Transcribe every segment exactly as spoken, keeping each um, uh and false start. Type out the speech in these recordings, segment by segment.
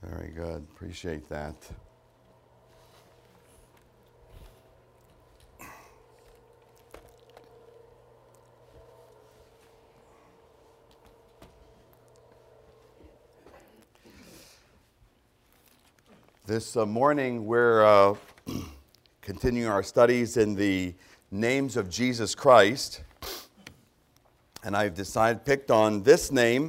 Very good. Appreciate that. This uh, morning we're uh, continuing our studies in the names of Jesus Christ. And I've decided, picked on this name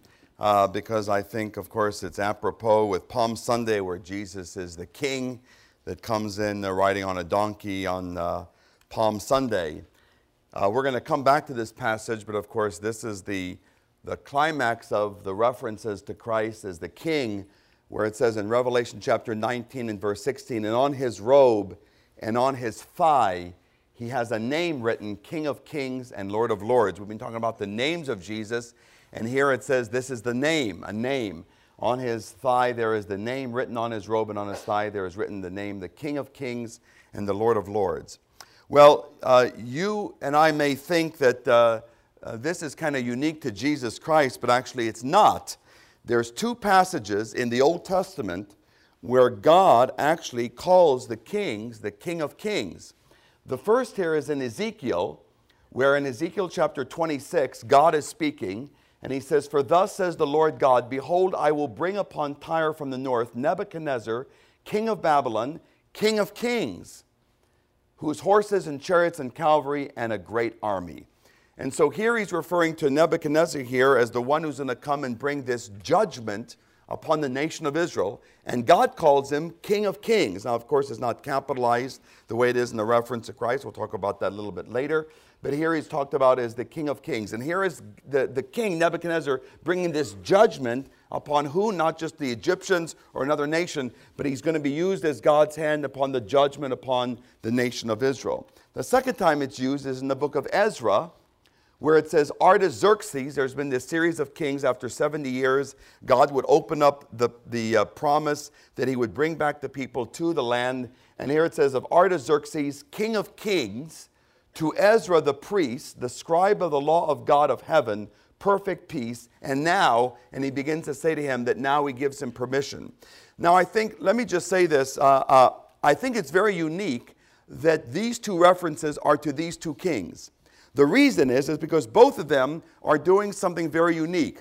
uh, because I think, of course, it's apropos with Palm Sunday, where Jesus is the king that comes in uh, riding on a donkey on uh, Palm Sunday. Uh, we're going to come back to this passage, but of course, this is the, the climax of the references to Christ as the king, where it says in Revelation chapter nineteen and verse sixteen, and on his robe and on his thigh, he has a name written, King of Kings and Lord of Lords. We've been talking about the names of Jesus, and here it says this is the name, a name. On his thigh there is the name written on his robe, and on his thigh there is written the name, the King of Kings and the Lord of Lords. Well, uh, you and I may think that uh, uh, this is kind of unique to Jesus Christ, but actually it's not. There's two passages in the Old Testament where God actually calls the kings the King of Kings. The first here is in Ezekiel, where in Ezekiel chapter twenty-six, God is speaking, and he says, "For thus says the Lord God, behold, I will bring upon Tyre from the north Nebuchadnezzar, king of Babylon, king of kings, whose horses and chariots and cavalry and a great army." And so here he's referring to Nebuchadnezzar here as the one who's going to come and bring this judgment upon the nation of Israel. And God calls him King of Kings. Now, of course, it's not capitalized the way it is in the reference to Christ. We'll talk about that a little bit later. But here he's talked about as the King of Kings. And here is the, the king, Nebuchadnezzar, bringing this judgment upon who? Not just the Egyptians or another nation, but he's going to be used as God's hand upon the judgment upon the nation of Israel. The second time it's used is in the book of Ezra, where it says Artaxerxes. There's been this series of kings. After seventy years, God would open up the, the uh, promise that he would bring back the people to the land. And here it says of Artaxerxes, king of kings, to Ezra the priest, the scribe of the law of God of heaven, perfect peace. And now, and he begins to say to him that now he gives him permission. Now I think, let me just say this, uh, uh, I think it's very unique that these two references are to these two kings. The reason is, is because both of them are doing something very unique.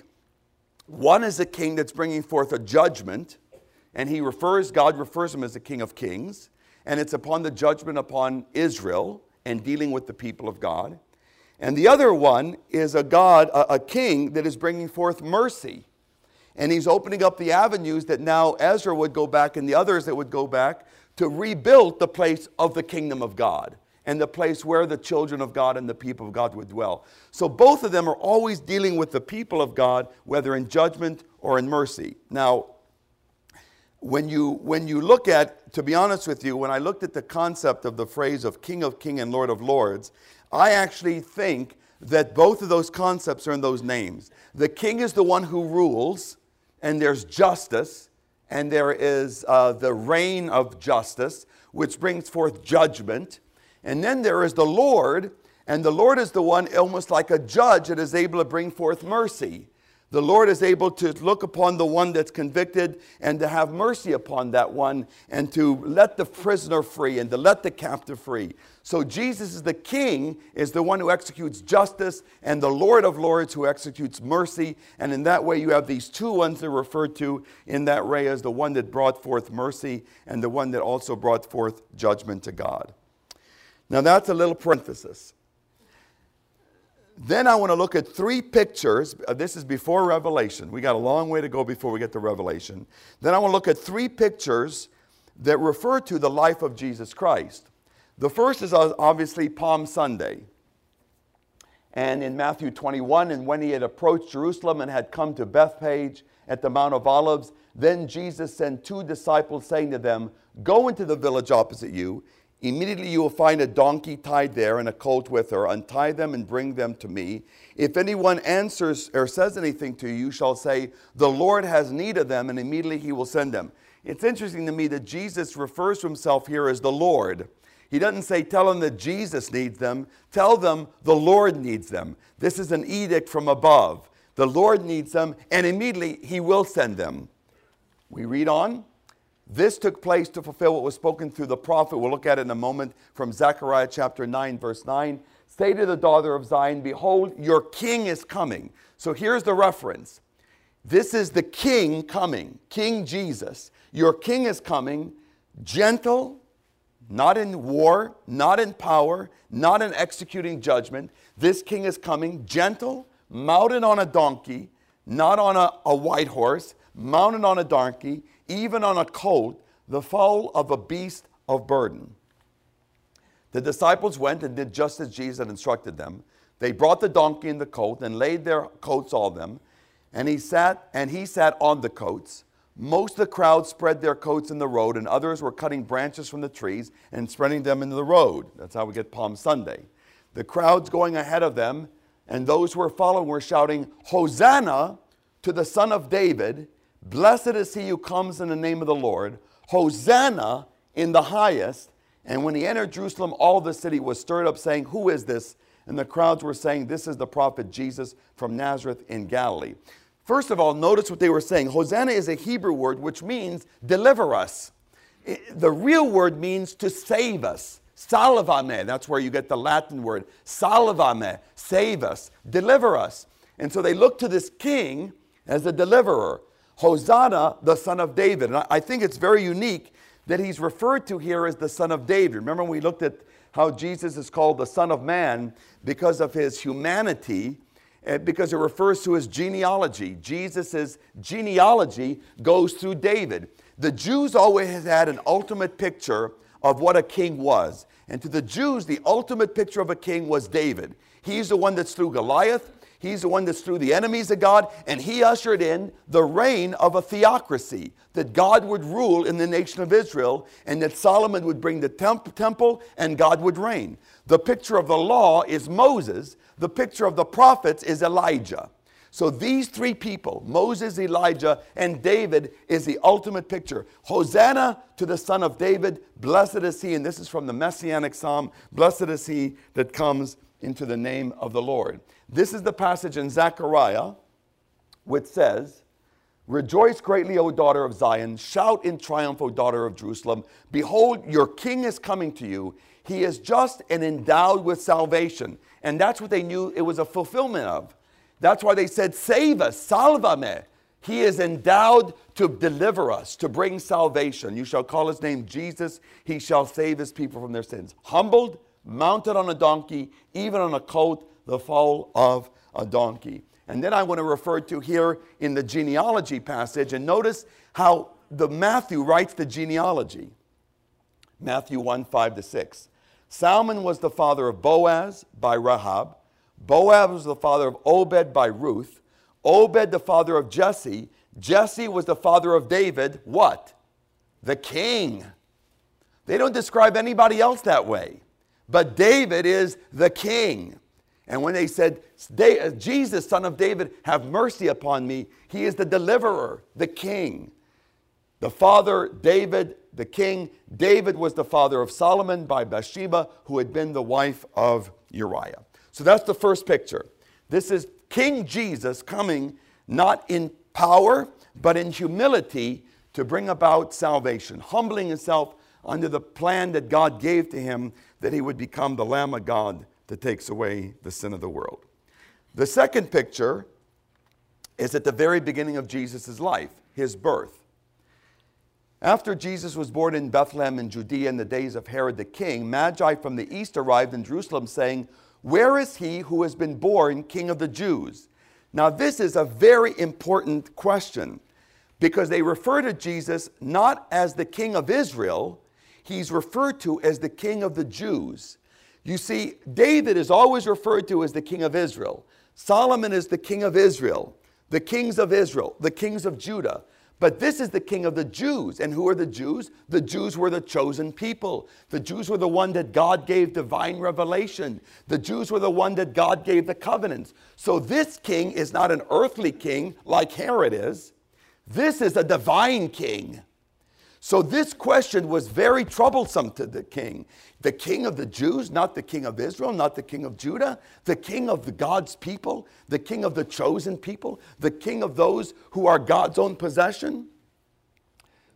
One is a king that's bringing forth a judgment, and he refers, God refers him as the King of Kings, and it's upon the judgment upon Israel and dealing with the people of God. And the other one is a God, a, a king that is bringing forth mercy. And he's opening up the avenues that now Ezra would go back and the others that would go back to rebuild the place of the kingdom of God, and the place where the children of God and the people of God would dwell. So both of them are always dealing with the people of God, whether in judgment or in mercy. Now, when you, when you look at, to be honest with you, when I looked at the concept of the phrase of King of Kings and Lord of Lords, I actually think that both of those concepts are in those names. The king is the one who rules, and there's justice, and there is uh, the reign of justice, which brings forth judgment. And then there is the Lord, and the Lord is the one almost like a judge that is able to bring forth mercy. The Lord is able to look upon the one that's convicted and to have mercy upon that one and to let the prisoner free and to let the captive free. So Jesus is the king, is the one who executes justice, and the Lord of Lords who executes mercy. And in that way you have these two ones that are referred to in that way as the one that brought forth mercy and the one that also brought forth judgment to God. Now that's a little parenthesis. Then I want to look at three pictures. This is before Revelation. We got a long way to go before we get to Revelation. Then I want to look at three pictures that refer to the life of Jesus Christ. The first is obviously Palm Sunday. And in Matthew twenty-one, and when he had approached Jerusalem and had come to Bethphage at the Mount of Olives, then Jesus sent two disciples, saying to them, "Go into the village opposite you. Immediately you will find a donkey tied there and a colt with her. Untie them and bring them to me. If anyone answers or says anything to you, you shall say, 'The Lord has need of them,' and immediately he will send them." It's interesting to me that Jesus refers to himself here as the Lord. He doesn't say, tell them that Jesus needs them. Tell them the Lord needs them. This is an edict from above. The Lord needs them, and immediately he will send them. We read on. This took place to fulfill what was spoken through the prophet. We'll look at it in a moment from Zechariah chapter nine, verse nine. Say to the daughter of Zion, behold, your king is coming. So here's the reference. This is the king coming, King Jesus. Your king is coming, gentle, not in war, not in power, not in executing judgment. This king is coming, gentle, mounted on a donkey, not on a, a white horse, mounted on a donkey, even on a colt, the foal of a beast of burden. The disciples went and did just as Jesus had instructed them. They brought the donkey and the colt and laid their coats on them, and he sat and he sat on the coats. Most of the crowd spread their coats in the road, and others were cutting branches from the trees and spreading them into the road. That's how we get Palm Sunday. The crowds going ahead of them, and those who were following were shouting, Hosanna to the Son of David. Blessed is he who comes in the name of the Lord. Hosanna in the highest. And when he entered Jerusalem, all the city was stirred up, saying, who is this? And the crowds were saying, this is the prophet Jesus from Nazareth in Galilee. First of all, notice what they were saying. Hosanna is a Hebrew word which means deliver us. The real word means to save us. Salvame, that's where you get the Latin word. Salvame, save us, deliver us. And so they look to this king as a deliverer. Hosanna, the son of David. And I think it's very unique that he's referred to here as the Son of David. Remember we looked at how Jesus is called the Son of Man because of his humanity, because it refers to his genealogy. Jesus' genealogy goes through David. The Jews always had an ultimate picture of what a king was. And to the Jews, the ultimate picture of a king was David. He's the one that slew Goliath. He's the one that slew the enemies of God, and he ushered in the reign of a theocracy, that God would rule in the nation of Israel, and that Solomon would bring the temp- temple, and God would reign. The picture of the law is Moses. The picture of the prophets is Elijah. So these three people, Moses, Elijah, and David, is the ultimate picture. Hosanna to the Son of David, blessed is he, and this is from the Messianic Psalm, blessed is he that comes into the name of the Lord. This is the passage in Zechariah which says, rejoice greatly, O daughter of Zion. Shout in triumph, O daughter of Jerusalem. Behold, your king is coming to you. He is just and endowed with salvation. And that's what they knew it was a fulfillment of. That's why they said, save us, salvame. He is endowed to deliver us, to bring salvation. You shall call his name Jesus. He shall save his people from their sins. Humbled, mounted on a donkey, even on a colt, the foal of a donkey. And then I want to refer to here in the genealogy passage, and notice how the Matthew writes the genealogy. Matthew one, five to six. Salmon was the father of Boaz by Rahab. Boaz was the father of Obed by Ruth. Obed the father of Jesse. Jesse was the father of David. What? The king. They don't describe anybody else that way. But David is the king. And when they said, Jesus, son of David, have mercy upon me, he is the deliverer, the king. The father, David, the king. David was the father of Solomon by Bathsheba, who had been the wife of Uriah. So that's the first picture. This is King Jesus coming not in power, but in humility to bring about salvation, humbling himself under the plan that God gave to him, that he would become the Lamb of God that takes away the sin of the world. The second picture is at the very beginning of Jesus' life, his birth. After Jesus was born in Bethlehem in Judea in the days of Herod the king, Magi from the east arrived in Jerusalem saying, where is he who has been born King of the Jews? Now this is a very important question, because they refer to Jesus not as the King of Israel, he's referred to as the King of the Jews. You see, David is always referred to as the king of Israel. Solomon is the king of Israel, the kings of Israel, the kings of Judah. But this is the king of the Jews. And who are the Jews? The Jews were the chosen people. The Jews were the one that God gave divine revelation. The Jews were the one that God gave the covenants. So this king is not an earthly king like Herod is. This is a divine king. So this question was very troublesome to the king. The king of the Jews, not the king of Israel, not the king of Judah, the king of the God's people, the king of the chosen people, the king of those who are God's own possession.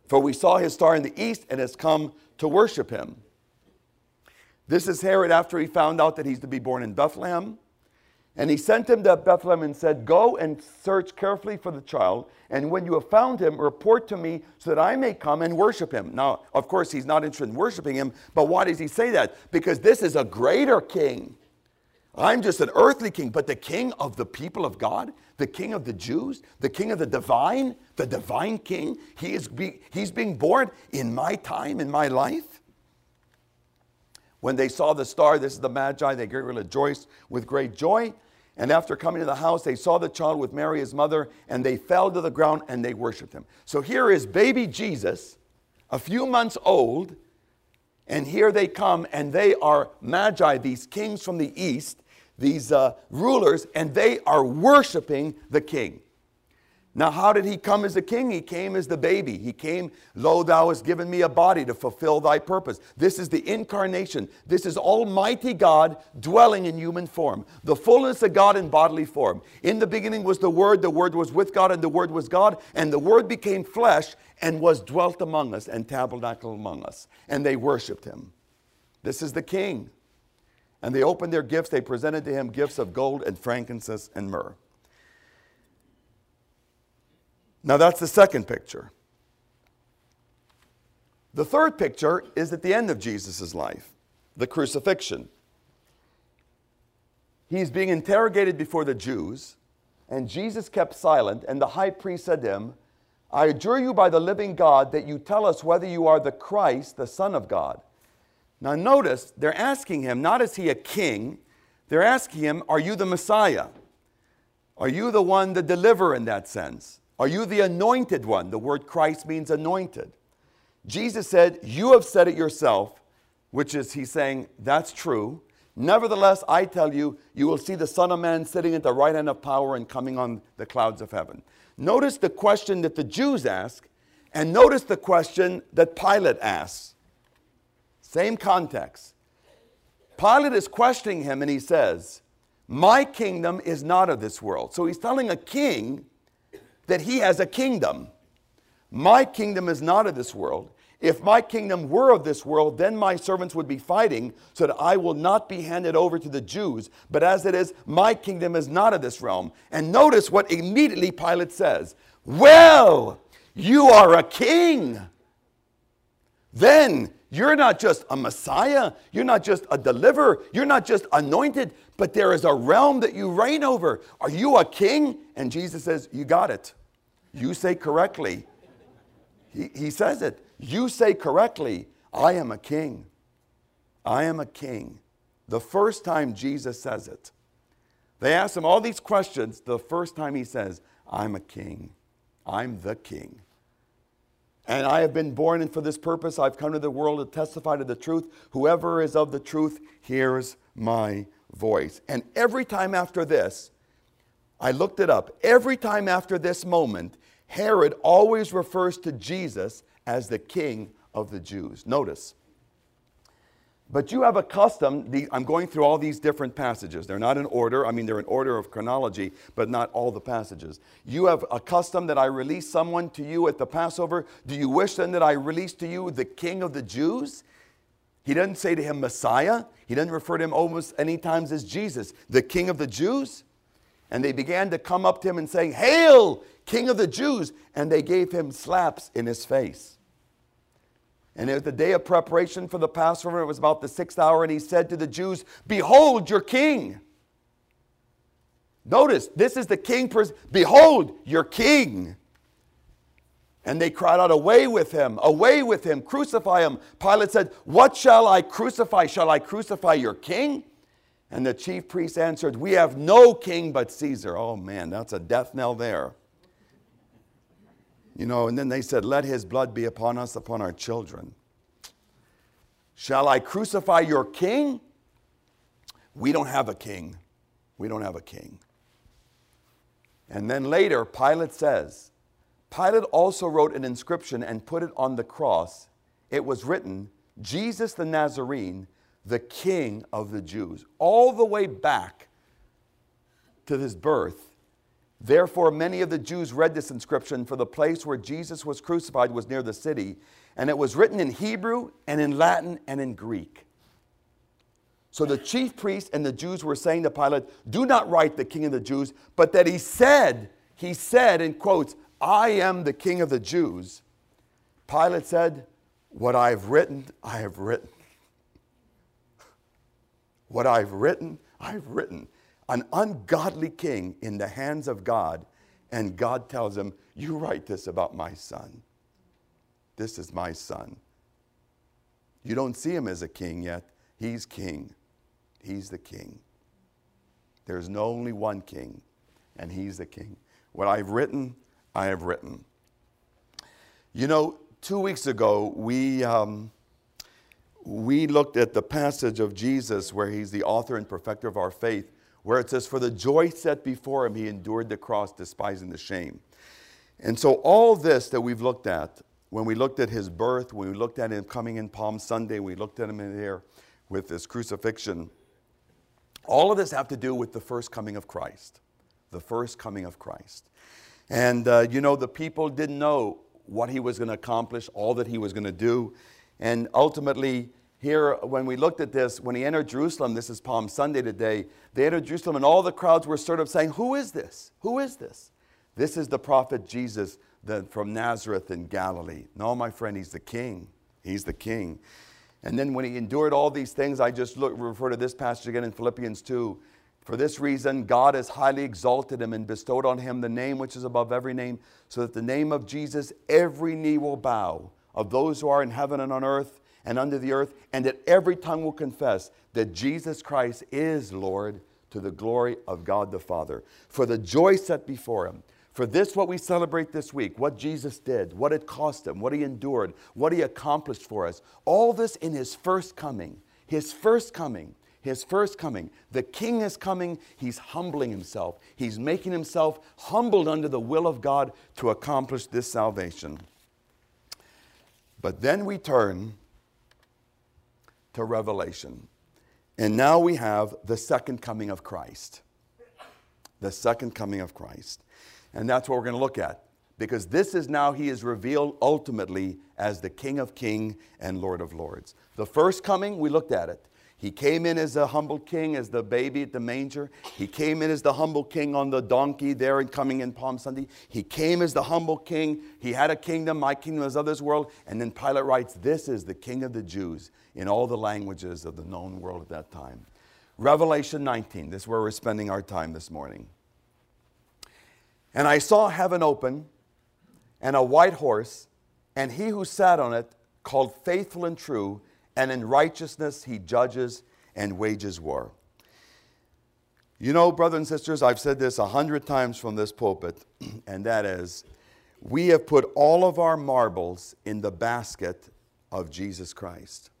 For we saw his star in the east and has come to worship him. This is Herod after he found out that he's to be born in Bethlehem. And he sent him to Bethlehem and said, go and search carefully for the child. And when you have found him, report to me so that I may come and worship him. Now, of course, he's not interested in worshiping him. But why does he say that? Because this is a greater king. I'm just an earthly king, but the king of the people of God, the king of the Jews, the king of the divine, the divine king, he is be, he's being born in my time, in my life. When they saw the star, this is the Magi, they rejoiced with great joy. And after coming to the house, they saw the child with Mary, his mother, and they fell to the ground and they worshiped him. So here is baby Jesus, a few months old, and here they come, and they are Magi, these kings from the east, these uh, rulers, and they are worshiping the king. Now, how did he come as a king? He came as the baby. He came, lo, thou hast given me a body to fulfill thy purpose. This is the incarnation. This is Almighty God dwelling in human form. The fullness of God in bodily form. In the beginning was the Word. The Word was with God, and the Word was God. And the Word became flesh and was dwelt among us and tabernacled among us. And they worshiped him. This is the king. And they opened their gifts. They presented to him gifts of gold and frankincense and myrrh. Now that's the second picture. The third picture is at the end of Jesus' life, the crucifixion. He's being interrogated before the Jews, and Jesus kept silent, and the high priest said to him, I adjure you by the living God that you tell us whether you are the Christ, the Son of God. Now notice, they're asking him, not is he a king, they're asking him, are you the Messiah? Are you the one, the deliverer in that sense? Are you the anointed one? The word Christ means anointed. Jesus said, you have said it yourself, which is he's saying, that's true. Nevertheless, I tell you, you will see the Son of Man sitting at the right hand of power and coming on the clouds of heaven. Notice the question that the Jews ask, and notice the question that Pilate asks. Same context. Pilate is questioning him and he says, my kingdom is not of this world. So he's telling a king that he has a kingdom. My kingdom is not of this world. If my kingdom were of this world, then my servants would be fighting so that I will not be handed over to the Jews. But as it is, my kingdom is not of this realm. And notice what immediately Pilate says. Well, you are a king. Then you're not just a Messiah. You're not just a deliverer. You're not just anointed. But there is a realm that you reign over. Are you a king? And Jesus says, you got it. You say correctly. He, he says it. You say correctly, I am a king. I am a king. The first time Jesus says it. They ask him all these questions. The first time he says, I'm a king. I'm the king. And I have been born, and for this purpose I've come to the world to testify to the truth. Whoever is of the truth hears my voice. And every time after this, I looked it up. Every time after this moment, Herod always refers to Jesus as the king of the Jews. Notice. But you have a custom, the, I'm going through all these different passages. They're not in order. I mean, they're in order of chronology, but not all the passages. You have a custom that I release someone to you at the Passover. Do you wish then that I release to you the king of the Jews? He doesn't say to him Messiah. He doesn't refer to him almost any times as Jesus, the king of the Jews. And they began to come up to him and say, Hail, King of the Jews! And they gave him slaps in his face. And it was the day of preparation for the Passover. It was about the sixth hour. And he said to the Jews, Behold your king. Notice, this is the king. Behold your king. And they cried out, Away with him, away with him, crucify him. Pilate said, What shall I crucify? Shall I crucify your king? And the chief priests answered, We have no king but Caesar. Oh man, that's a death knell there. You know, and then they said, Let his blood be upon us, upon our children. Shall I crucify your king? We don't have a king. We don't have a king. And then later, Pilate says, Pilate also wrote an inscription and put it on the cross. It was written, Jesus the Nazarene, the King of the Jews. All the way back to his birth, Therefore, many of the Jews read this inscription, for the place where Jesus was crucified was near the city, and it was written in Hebrew and in Latin and in Greek. So the chief priests and the Jews were saying to Pilate, do not write the King of the Jews, but that he said, he said in quotes, I am the King of the Jews. Pilate said, what I've written, I have written. What I've written, I've written. An ungodly king in the hands of God, and God tells him, you write this about my son. This is my son. You don't see him as a king yet. He's king. He's the king. There's no only one king, and he's the king. What I've written, I have written. You know, two weeks ago, we, um, we looked at the passage of Jesus where he's the author and perfecter of our faith, where it says, for the joy set before him, he endured the cross, despising the shame. And so all this that we've looked at, when we looked at his birth, when we looked at him coming in Palm Sunday, we looked at him in there with his crucifixion, all of this have to do with the first coming of Christ. The first coming of Christ. And, uh, you know, the people didn't know what he was going to accomplish, all that he was going to do. And ultimately, here, when we looked at this, when he entered Jerusalem, this is Palm Sunday today, they entered Jerusalem and all the crowds were sort of saying, who is this? Who is this? This is the prophet Jesus the, from Nazareth in Galilee. No, my friend, he's the king. He's the king. And then when he endured all these things, I just look, refer to this passage again in Philippians two. For this reason, God has highly exalted him and bestowed on him the name which is above every name, so that the name of Jesus every knee will bow, of those who are in heaven and on earth and under the earth, and that every tongue will confess that Jesus Christ is Lord, to the glory of God the Father. For the joy set before him, for this what we celebrate this week, what Jesus did, what it cost him, what he endured, what he accomplished for us, all this in his first coming, his first coming, his first coming. The king is coming, he's humbling himself. He's making himself humbled under the will of God to accomplish this salvation. But then we turn to Revelation. And now we have the second coming of Christ. The second coming of Christ. And that's what we're going to look at. Because this is now he is revealed ultimately as the King of Kings and Lord of Lords. The first coming, we looked at it. He came in as a humble king, as the baby at the manger. He came in as the humble king on the donkey there and coming in Palm Sunday. He came as the humble king. He had a kingdom, my kingdom is of this world. And then Pilate writes, this is the King of the Jews in all the languages of the known world at that time. Revelation nineteen, this is where we're spending our time this morning. And I saw heaven open, and a white horse, and he who sat on it, called Faithful and True, and in righteousness he judges and wages war. You know, brothers and sisters, I've said this a hundred times from this pulpit, and that is, we have put all of our marbles in the basket of Jesus Christ.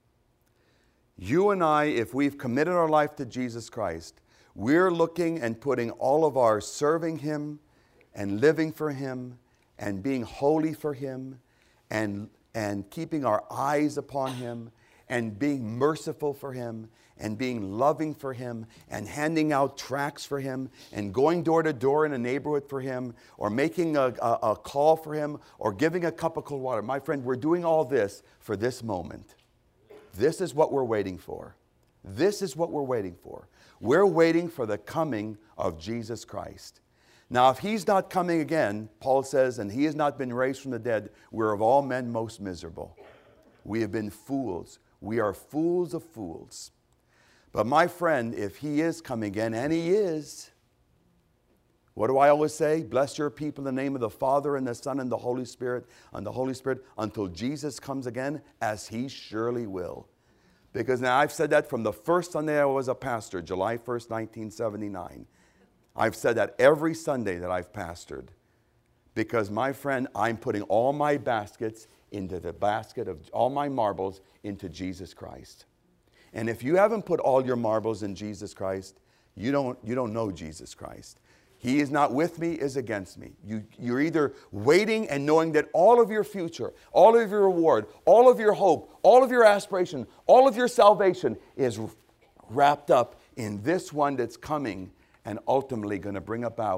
You and I, if we've committed our life to Jesus Christ, we're looking and putting all of our serving him and living for him and being holy for him and, and keeping our eyes upon him and being merciful for him and being loving for him and handing out tracts for him and going door to door in a neighborhood for him or making a, a, a call for him or giving a cup of cold water. My friend, we're doing all this for this moment. This is what we're waiting for. This is what we're waiting for. We're waiting for the coming of Jesus Christ. Now, if he's not coming again, Paul says, and he has not been raised from the dead, we're of all men most miserable. We have been fools. We are fools of fools. But my friend, if he is coming again, and he is, what do I always say? Bless your people in the name of the Father and the Son and the Holy Spirit, and the Holy Spirit, until Jesus comes again, as he surely will. Because now I've said that from the first Sunday I was a pastor, July first, nineteen seventy-nine. I've said that every Sunday that I've pastored. Because my friend, I'm putting all my baskets into the basket of all my marbles into Jesus Christ. And if you haven't put all your marbles in Jesus Christ, you don't, you don't know Jesus Christ. He is not with me, is against me. You, you're either waiting and knowing that all of your future, all of your reward, all of your hope, all of your aspiration, all of your salvation is wrapped up in this one that's coming and ultimately going to bring about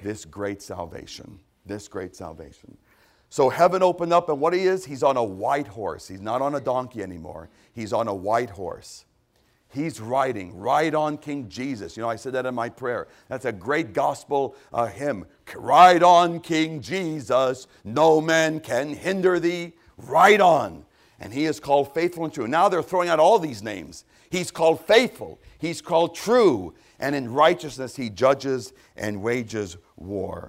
this great salvation. This great salvation. So heaven opened up, and what he is, he's on a white horse. He's not on a donkey anymore. He's on a white horse. He's riding, ride on King Jesus. You know, I said that in my prayer. That's a great gospel uh, hymn. Ride on King Jesus, no man can hinder thee. Ride on. And he is called faithful and true. Now they're throwing out all these names. He's called faithful. He's called true. And in righteousness he judges and wages war.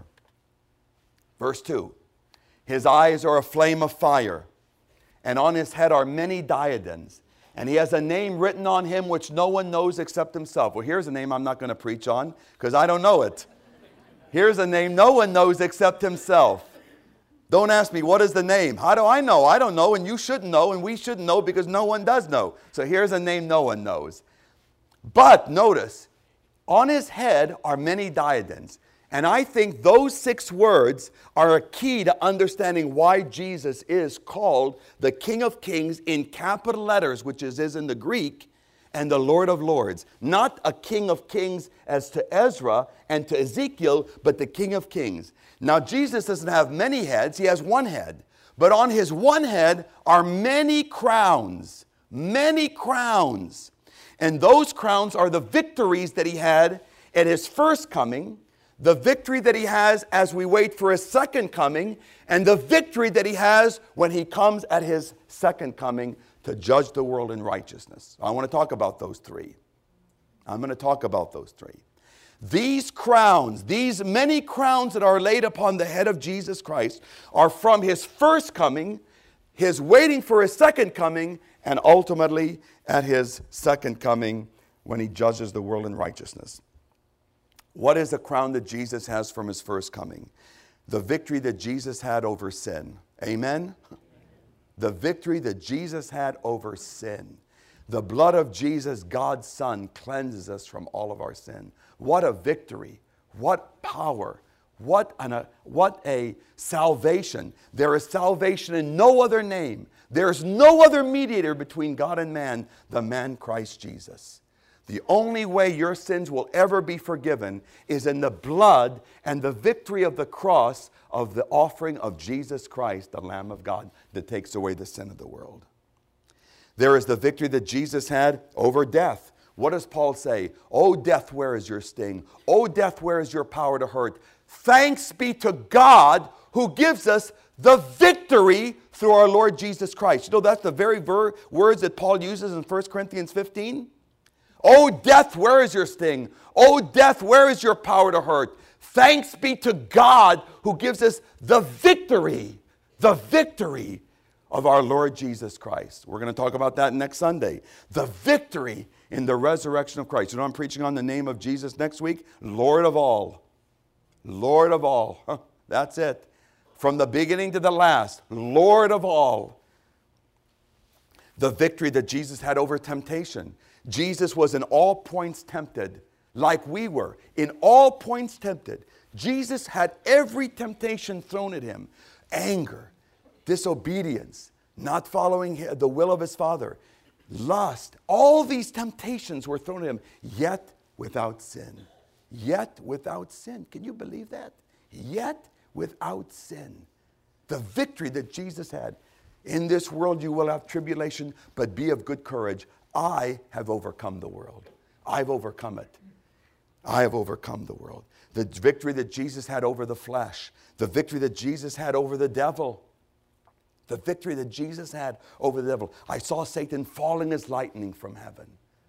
Verse two. His eyes are a flame of fire, and on his head are many diadems. And he has a name written on him which no one knows except himself. Well, here's a name I'm not going to preach on because I don't know it. Here's a name no one knows except himself. Don't ask me, what is the name? How do I know? I don't know, and you shouldn't know, and we shouldn't know because no one does know. So here's a name no one knows. But notice, on his head are many diadems. And I think those six words are a key to understanding why Jesus is called the King of Kings in capital letters, which is, is in the Greek, and the Lord of Lords. Not a King of Kings as to Ezra and to Ezekiel, but the King of Kings. Now, Jesus doesn't have many heads. He has one head. But on his one head are many crowns. Many crowns. And those crowns are the victories that he had at his first coming, the victory that he has as we wait for his second coming, and the victory that he has when he comes at his second coming to judge the world in righteousness. I want to talk about those three. I'm going to talk about those three. These crowns, these many crowns that are laid upon the head of Jesus Christ are from his first coming, his waiting for his second coming, and ultimately at his second coming when he judges the world in righteousness. What is the crown that Jesus has from his first coming? The victory that Jesus had over sin. Amen? The victory that Jesus had over sin. The blood of Jesus, God's Son, cleanses us from all of our sin. What a victory. What power. What, an, a, what a salvation. There is salvation in no other name. There is no other mediator between God and man, the man Christ Jesus. The only way your sins will ever be forgiven is in the blood and the victory of the cross of the offering of Jesus Christ, the Lamb of God, that takes away the sin of the world. There is the victory that Jesus had over death. What does Paul say? "O death, where is your sting? O death, where is your power to hurt? Thanks be to God who gives us the victory through our Lord Jesus Christ." You know, that's the very ver- words that Paul uses in First Corinthians fifteen. "O death, where is your sting? O death, where is your power to hurt? Thanks be to God who gives us the victory, the victory of our Lord Jesus Christ." We're going to talk about that next Sunday. The victory in the resurrection of Christ. You know, I'm preaching on the name of Jesus next week. Lord of all. Lord of all. Huh, that's it. From the beginning to the last. Lord of all. The victory that Jesus had over temptation. Jesus was in all points tempted, like we were. In all points tempted. Jesus had every temptation thrown at him. Anger, disobedience, not following the will of his Father, lust. All these temptations were thrown at him, yet without sin. Yet without sin. Can you believe that? Yet without sin. The victory that Jesus had. In this world you will have tribulation, but be of good courage. I have overcome the world. I've overcome it. I have overcome the world. The victory that Jesus had over the flesh. The victory that Jesus had over the devil. The victory that Jesus had over the devil. I saw Satan falling as lightning from heaven.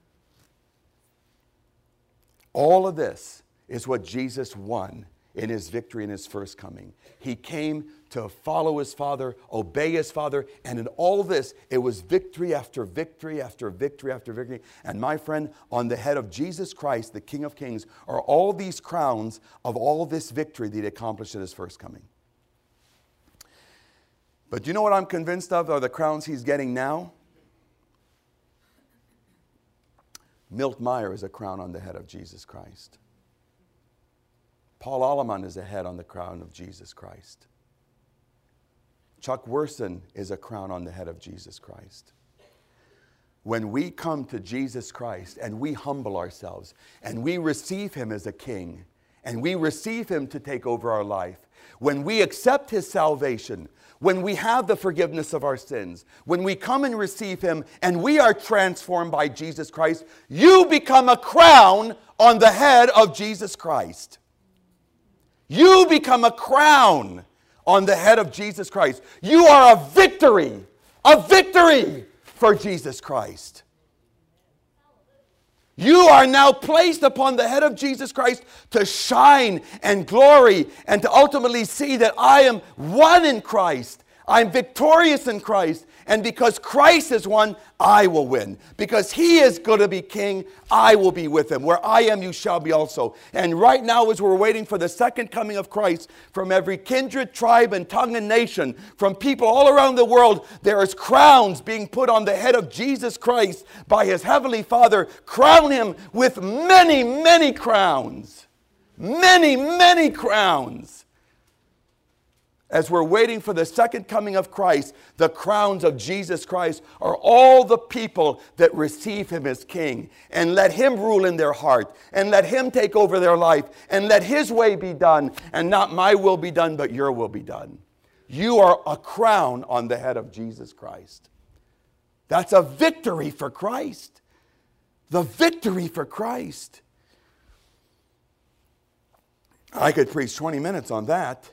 All of this is what Jesus won in his victory in his first coming. He came to follow his Father, obey his Father, and in all this, it was victory after victory after victory after victory. And my friend, on the head of Jesus Christ, the King of Kings, are all these crowns of all this victory that he accomplished at his first coming. But you know what I'm convinced of are the crowns he's getting now? Milt Meyer is a crown on the head of Jesus Christ. Paul Alleman is a head on the crown of Jesus Christ. Chuck Werson is a crown on the head of Jesus Christ. When we come to Jesus Christ and we humble ourselves and we receive him as a king and we receive him to take over our life, when we accept his salvation, when we have the forgiveness of our sins, when we come and receive him and we are transformed by Jesus Christ, you become a crown on the head of Jesus Christ. You become a crown on the head of Jesus Christ. You are a victory, a victory for Jesus Christ. You are now placed upon the head of Jesus Christ to shine and glory and to ultimately see that I am one in Christ. I'm victorious in Christ. And because Christ is one, I will win. Because he is going to be king, I will be with him. Where I am, you shall be also. And right now, as we're waiting for the second coming of Christ, from every kindred, tribe, and tongue and nation, from people all around the world, there is crowns being put on the head of Jesus Christ by his heavenly Father. Crown him with many, many crowns. Many, many crowns. As we're waiting for the second coming of Christ, the crowns of Jesus Christ are all the people that receive him as king. And let him rule in their heart. And let him take over their life. And let his way be done. And not my will be done, but your will be done. You are a crown on the head of Jesus Christ. That's a victory for Christ. The victory for Christ. I could preach twenty minutes on that.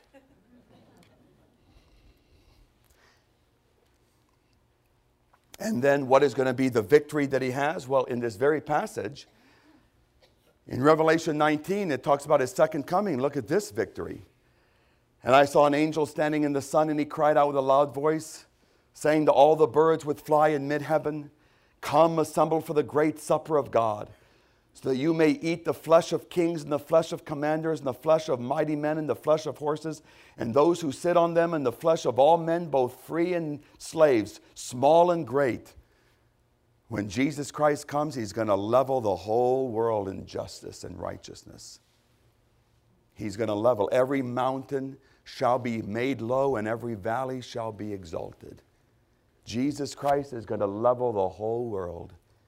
And then what is going to be the victory that he has? Well, in this very passage, in Revelation nineteen, it talks about his second coming. Look at this victory. And I saw an angel standing in the sun, and he cried out with a loud voice, saying to all the birds which fly in mid-heaven, come, assemble for the great supper of God, so that you may eat the flesh of kings and the flesh of commanders and the flesh of mighty men and the flesh of horses and those who sit on them and the flesh of all men, both free and slaves, small and great. When Jesus Christ comes, he's going to level the whole world in justice and righteousness. He's going to level. Every mountain shall be made low and every valley shall be exalted. Jesus Christ is going to level the whole world.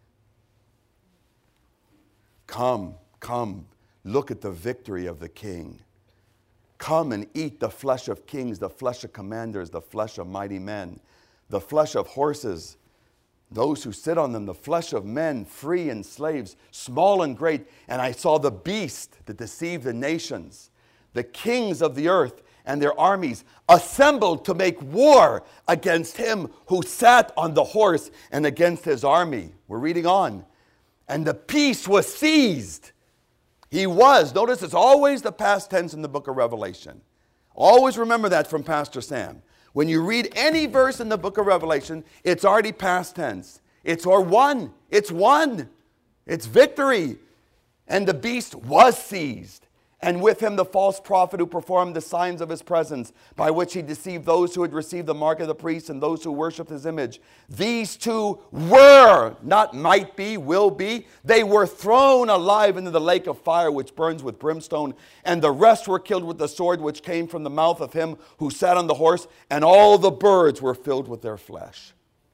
Come, come, look at the victory of the King. Come and eat the flesh of kings, the flesh of commanders, the flesh of mighty men, the flesh of horses, those who sit on them, the flesh of men, free and slaves, small and great. And I saw the beast that deceived the nations, the kings of the earth and their armies assembled to make war against him who sat on the horse and against his army. We're reading on. And the peace was seized. He was. Notice it's always the past tense in the book of Revelation. Always remember that from Pastor Sam. When you read any verse in the book of Revelation, it's already past tense. It's or won. It's won. It's victory. And the beast was seized. And with him the false prophet who performed the signs of his presence, by which he deceived those who had received the mark of the beast and those who worshipped his image. These two were, not might be, will be, they were thrown alive into the lake of fire which burns with brimstone. And the rest were killed with the sword which came from the mouth of him who sat on the horse. And all the birds were filled with their flesh.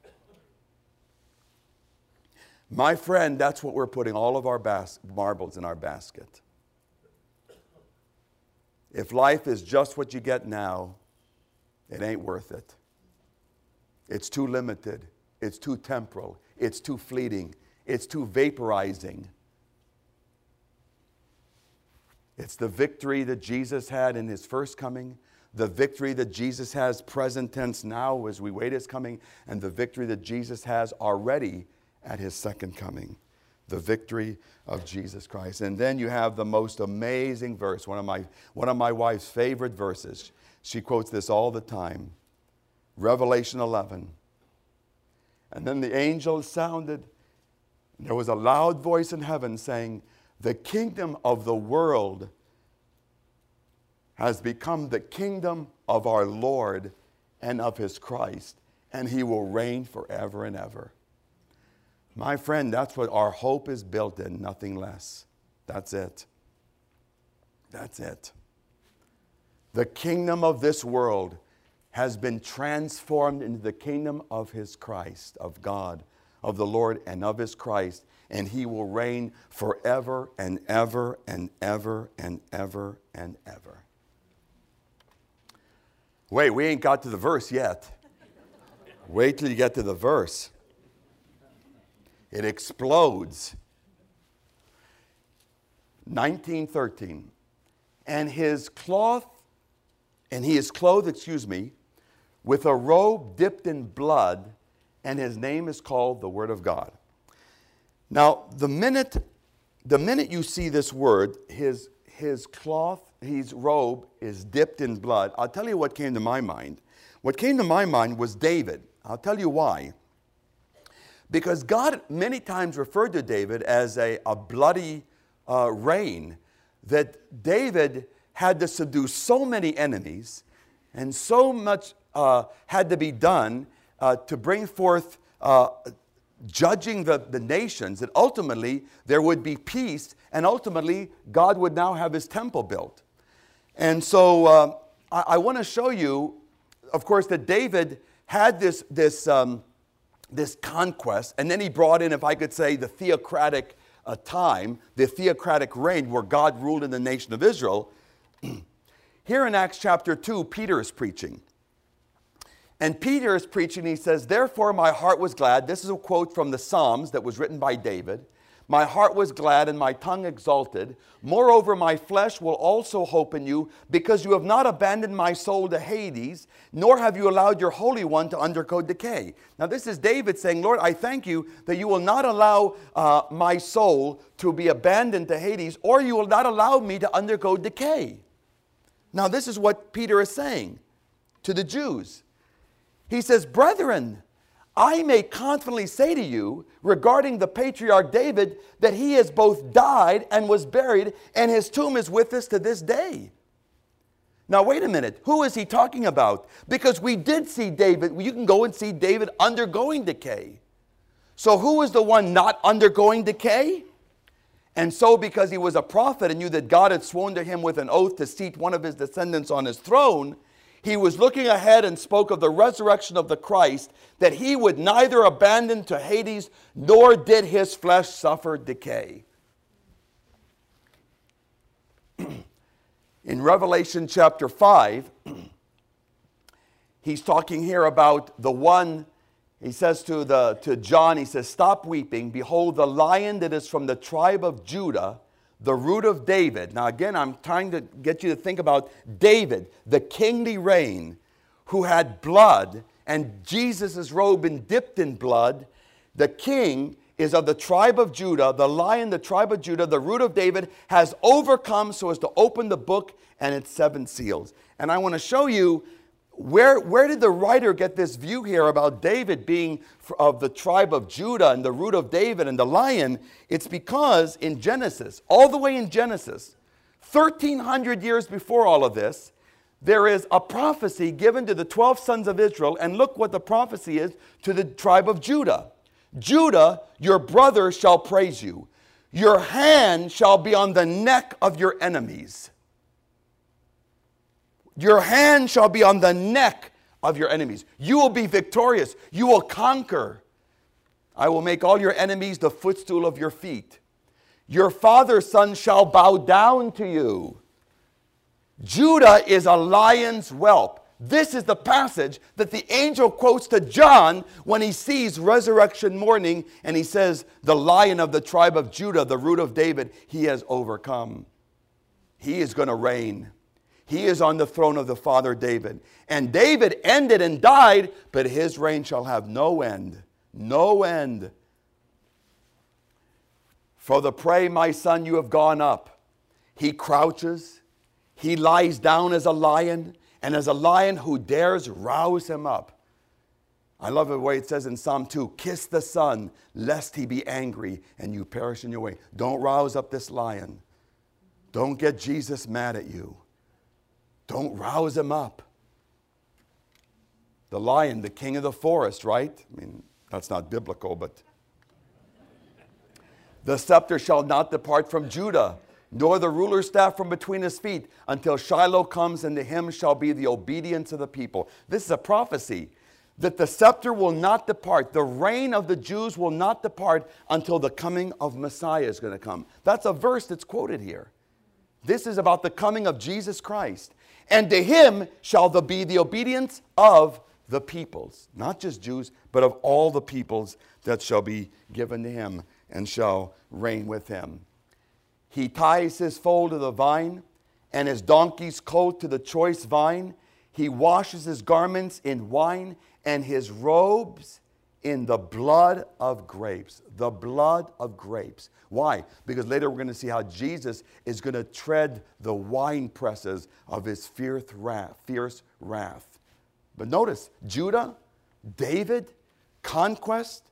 My friend, that's what we're putting all of our bas- marbles in our basket. If life is just what you get now, it ain't worth it. It's too limited. It's too temporal. It's too fleeting. It's too vaporizing. It's the victory that Jesus had in his first coming, the victory that Jesus has present tense now as we wait his coming, and the victory that Jesus has already at his second coming. The victory of Jesus Christ. And then you have the most amazing verse, one of my, one of my wife's favorite verses. She quotes this all the time. Revelation eleven. And then the angel sounded, and there was a loud voice in heaven saying, the kingdom of the world has become the kingdom of our Lord and of his Christ, and he will reign forever and ever. My friend, that's what our hope is built in, nothing less. That's it. That's it. The kingdom of this world has been transformed into the kingdom of his Christ, of God, of the Lord, and of his Christ. and he will reign forever and ever and ever and ever and ever. Wait, we ain't got to the verse yet. Wait till you get to the verse. It explodes. nineteen thirteen. And his cloth, and he is clothed, excuse me, with a robe dipped in blood, and his name is called the Word of God. Now, the minute, the minute you see this word, his, his cloth, his robe is dipped in blood, I'll tell you what came to my mind. What came to my mind was David. I'll tell you why. Because God many times referred to David as a, a bloody uh, reign, that David had to subdue so many enemies, and so much uh, had to be done uh, to bring forth uh, judging the, the nations, that ultimately there would be peace, and ultimately God would now have his temple built. And so uh, I, I want to show you, of course, that David had this, this, um, this conquest, and then he brought in, if I could say, the theocratic uh, time, the theocratic reign where God ruled in the nation of Israel. Here in Acts chapter two, Peter is preaching. And Peter is preaching, he says, "Therefore my heart was glad." This is a quote from the Psalms that was written by David. "My heart was glad and my tongue exulted. Moreover, my flesh will also hope in you, because you have not abandoned my soul to Hades, nor have you allowed your Holy One to undergo decay." Now this is David saying, "Lord, I thank you that you will not allow uh, my soul to be abandoned to Hades, or you will not allow me to undergo decay." Now this is what Peter is saying to the Jews. He says, "Brethren, I may confidently say to you regarding the patriarch David that he has both died and was buried, and his tomb is with us to this day." Now wait a minute, who is he talking about? Because we did see David, you can go and see David undergoing decay. So who is the one not undergoing decay? And so because he was a prophet and knew that God had sworn to him with an oath to seat one of his descendants on his throne, he was looking ahead and spoke of the resurrection of the Christ, that he would neither abandon to Hades, nor did his flesh suffer decay. In Revelation chapter five, he's talking here about the one, he says to, the, to John, he says, "Stop weeping. Behold, the Lion that is from the tribe of Judah, the root of David." Now again, I'm trying to get you to think about David, the kingly reign, who had blood, and Jesus' robe been dipped in blood. The king is of the tribe of Judah, the Lion, the tribe of Judah, the root of David, has overcome so as to open the book and its seven seals. And I want to show you Where, where did the writer get this view here about David being of the tribe of Judah and the root of David and the lion? It's because in Genesis, all the way in Genesis, thirteen hundred years before all of this, there is a prophecy given to the twelve sons of Israel. And look what the prophecy is to the tribe of Judah. "Judah, your brother shall praise you. Your hand shall be on the neck of your enemies." Your hand shall be on the neck of your enemies. You will be victorious. You will conquer. "I will make all your enemies the footstool of your feet. Your father's son shall bow down to you." Judah is a lion's whelp. This is the passage that the angel quotes to John when he sees resurrection morning, and he says, "The Lion of the tribe of Judah, the root of David, he has overcome." He is going to reign. He is on the throne of the father David. And David ended and died, but his reign shall have no end. No end. "For the prey, my son, you have gone up." He crouches. He lies down as a lion. And as a lion, who dares rouse him up? I love the way it says in Psalm two, "Kiss the Son, lest he be angry and you perish in your way." Don't rouse up this lion. Don't get Jesus mad at you. Don't rouse him up. The lion, the king of the forest, right? I mean, that's not biblical, but. "The scepter shall not depart from Judah, nor the ruler's staff from between his feet, until Shiloh comes, and to him shall be the obedience of the people." This is a prophecy. that the scepter will not depart. The reign of the Jews will not depart until the coming of Messiah is going to come. That's a verse that's quoted here. This is about the coming of Jesus Christ. And to him shall the be the obedience of the peoples. Not just Jews, but of all the peoples that shall be given to him and shall reign with him. He ties his foal to the vine, and his donkey's coat to the choice vine. He washes his garments in wine, and his robes in the blood of grapes. The blood of grapes. Why? Because later we're going to see how Jesus is going to tread the wine presses of his fierce wrath. Fierce wrath. But notice, Judah, David, conquest.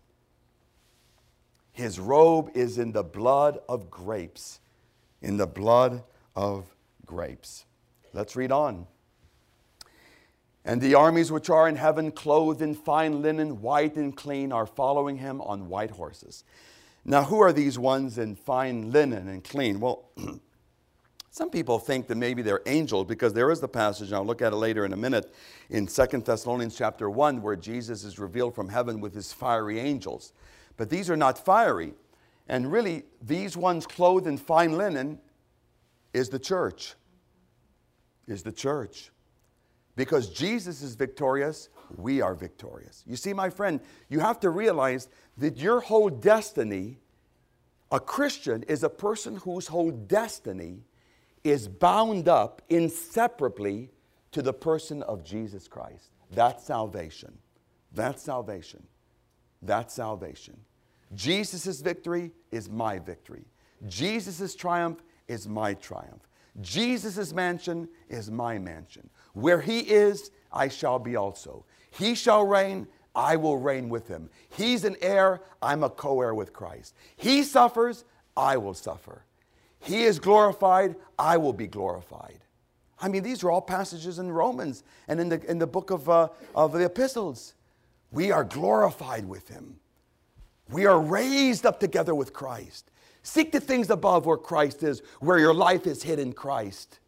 His robe is in the blood of grapes. In the blood of grapes. Let's read on. And the armies which are in heaven, clothed in fine linen, white and clean, are following him on white horses. Now, who are these ones in fine linen and clean? Well, some people think that maybe they're angels, because there is the passage, and I'll look at it later in a minute, in Second Thessalonians chapter one, where Jesus is revealed from heaven with his fiery angels. But these are not fiery. And really, these ones clothed in fine linen is the church. Is the church. Because Jesus is victorious, we are victorious. You see, my friend, you have to realize that your whole destiny, a Christian is a person whose whole destiny is bound up inseparably to the person of Jesus Christ. That's salvation. That's salvation. That's salvation. Jesus' victory is my victory. Jesus' triumph is my triumph. Jesus' mansion is my mansion. Where he is, I shall be also. He shall reign, I will reign with him. He's an heir, I'm a co-heir with Christ. He suffers, I will suffer. He is glorified, I will be glorified. I mean, these are all passages in Romans and in the, in the book of, uh, of the epistles. We are glorified with him. We are raised up together with Christ. Seek the things above where Christ is, where your life is hid in Christ.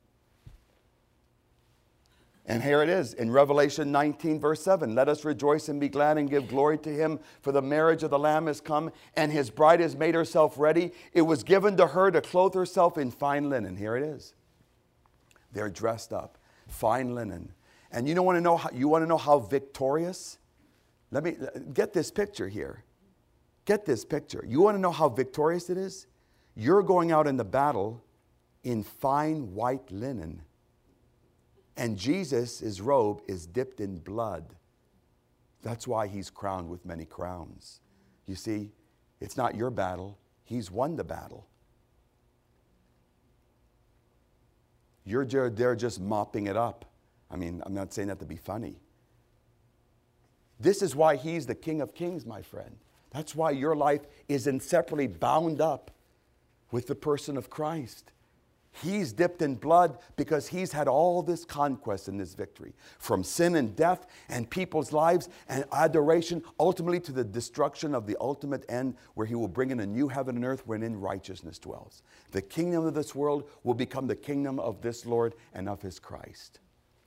And here it is in Revelation nineteen, verse seven. Let us rejoice and be glad and give glory to him, for the marriage of the Lamb is come, and his bride has made herself ready. It was given to her to clothe herself in fine linen. Here it is. They're dressed up. Fine linen. And you don't want to know how, you want to know how victorious? Let me get this picture here. Get this picture. You want to know how victorious it is? You're going out in the battle in fine white linen. And Jesus, his robe, is dipped in blood. That's why he's crowned with many crowns. You see, it's not your battle. He's won the battle. You're there just mopping it up. I mean, I'm not saying that to be funny. This is why he's the King of Kings, my friend. That's why your life is inseparably bound up with the person of Christ. He's dipped in blood because he's had all this conquest and this victory. From sin and death and people's lives and adoration, ultimately to the destruction of the ultimate end, where he will bring in a new heaven and earth wherein righteousness dwells. The kingdom of this world will become the kingdom of this Lord and of his Christ.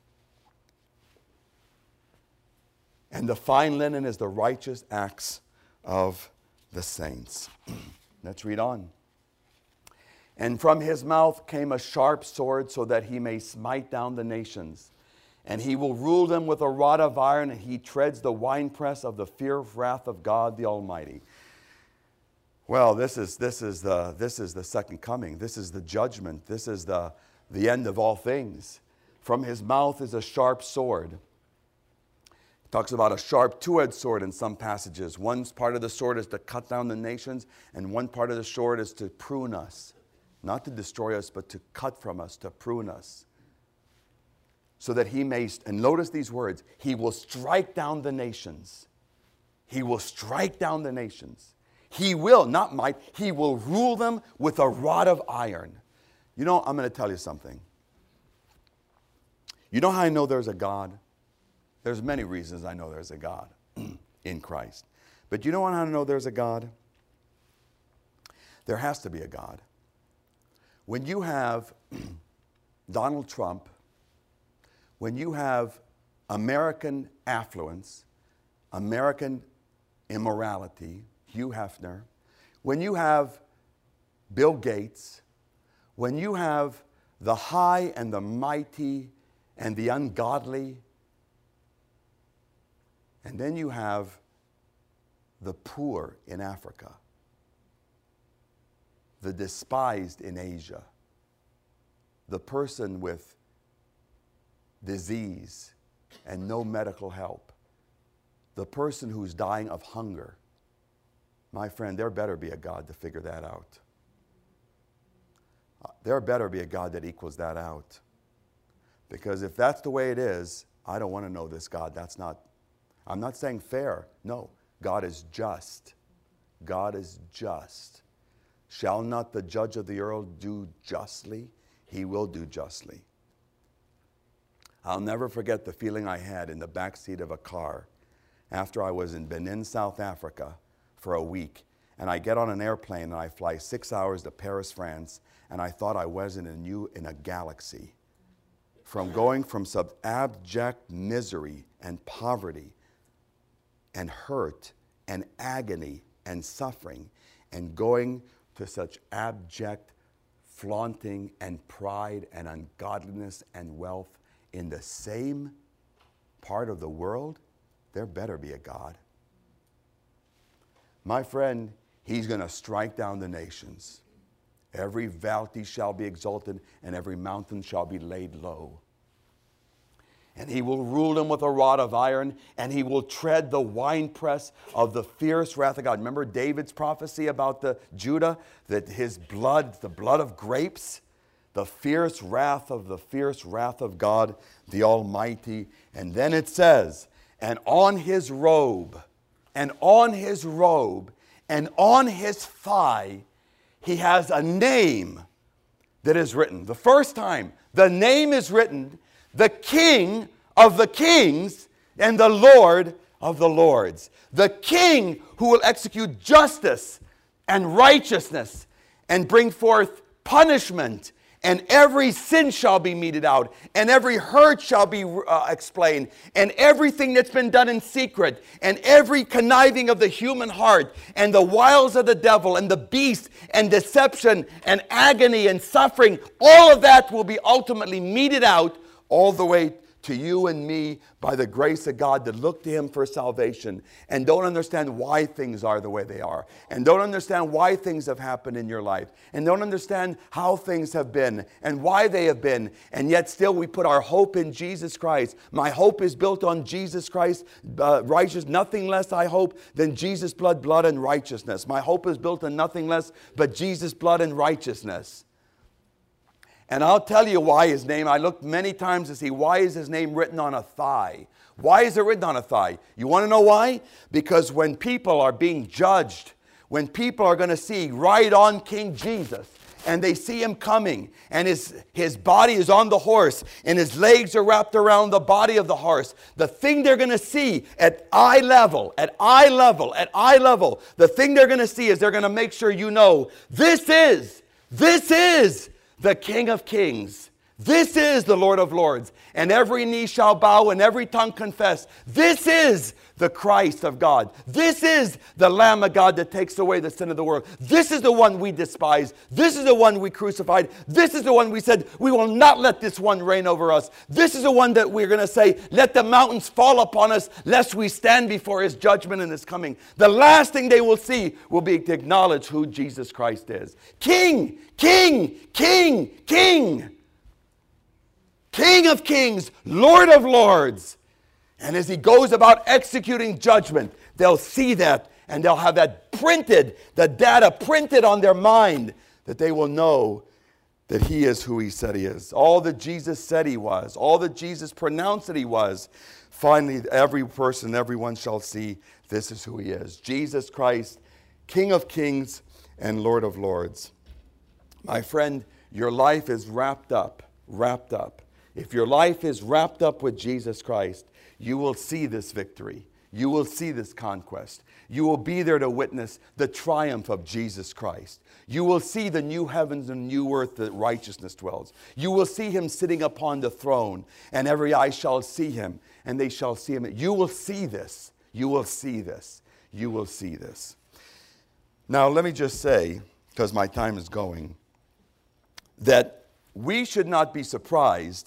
And the fine linen is the righteous acts of the saints. Let's read on. And from his mouth came a sharp sword, so that he may smite down the nations. And he will rule them with a rod of iron, and he treads the winepress of the fierce wrath of God the Almighty. Well, this is, this is, the, this is the second coming. This is the judgment. This is the, the end of all things. From his mouth is a sharp sword. It talks about a sharp two-edged sword in some passages. One part of the sword is to cut down the nations, and one part of the sword is to prune us. Not to destroy us, but to cut from us, to prune us. So that he may, and notice these words, he will strike down the nations. He will strike down the nations. He will, not might, he will rule them with a rod of iron. You know, I'm going to tell you something. You know how I know there's a God? There's many reasons I know there's a God in Christ. But you know how I know there's a God? There has to be a God. When you have Donald Trump, when you have American affluence, American immorality, Hugh Hefner, when you have Bill Gates, when you have the high and the mighty and the ungodly, and then you have the poor in Africa, the despised in Asia, the person with disease and no medical help, the person who's dying of hunger. My friend, there better be a God to figure that out. There better be a God that equals that out. Because if that's the way it is, I don't want to know this God. That's not, I'm not saying fair. No, God is just. God is just. Shall not the judge of the earth do justly? He will do justly. I'll never forget the feeling I had in the back seat of a car after I was in Benin, South Africa for a week. And I get on an airplane and I fly six hours to Paris, France, and I thought I was in a new, in a galaxy. From going from some abject misery and poverty and hurt and agony and suffering, and going to such abject flaunting and pride and ungodliness and wealth in the same part of the world, there better be a God. My friend, he's going to strike down the nations. Every valley shall be exalted, and every mountain shall be laid low. And he will rule them with a rod of iron, and he will tread the winepress of the fierce wrath of God. Remember David's prophecy about the Judah, that his blood, the blood of grapes, the fierce wrath of the fierce wrath of God, the Almighty. And then it says, and on his robe, and on his robe, and on his thigh, he has a name that is written. The first time the name is written, the King of the kings and the Lord of the lords. The King who will execute justice and righteousness and bring forth punishment, and every sin shall be meted out, and every hurt shall be uh, explained, and everything that's been done in secret, and every conniving of the human heart, and the wiles of the devil, and the beast, and deception, and agony, and suffering, all of that will be ultimately meted out all the way to you and me by the grace of God that look to him for salvation and don't understand why things are the way they are, and don't understand why things have happened in your life, and don't understand how things have been and why they have been, and yet still we put our hope in Jesus Christ. My hope is built on Jesus Christ, uh, righteous, nothing less I hope than Jesus' blood, blood and righteousness. My hope is built on nothing less but Jesus' blood and righteousness. And I'll tell you why his name, I looked many times to see why is his name written on a thigh. Why is it written on a thigh? You want to know why? Because when people are being judged, when people are going to see right on King Jesus, and they see him coming, and his, his body is on the horse, and his legs are wrapped around the body of the horse, the thing they're going to see at eye level, at eye level, at eye level, the thing they're going to see is they're going to make sure you know, this is, this is the King of Kings. This is the Lord of Lords. And every knee shall bow and every tongue confess. This is the Christ of God. This is the Lamb of God that takes away the sin of the world. This is the one we despise. This is the one we crucified. This is the one we said, we will not let this one reign over us. This is the one that we're going to say, let the mountains fall upon us, lest we stand before his judgment and his coming. The last thing they will see will be to acknowledge who Jesus Christ is. King, King, King, King. King of kings, Lord of lords. And as he goes about executing judgment, they'll see that and they'll have that printed, the data printed on their mind, that they will know that he is who he said he is. All that Jesus said he was, all that Jesus pronounced that he was, finally every person, everyone shall see this is who he is. Jesus Christ, King of kings and Lord of lords. My friend, your life is wrapped up, wrapped up. If your life is wrapped up with Jesus Christ, you will see this victory. You will see this conquest. You will be there to witness the triumph of Jesus Christ. You will see the new heavens and new earth that righteousness dwells. You will see him sitting upon the throne, and every eye shall see him, and they shall see him. You will see this. You will see this. You will see this. Now, let me just say, because my time is going, that we should not be surprised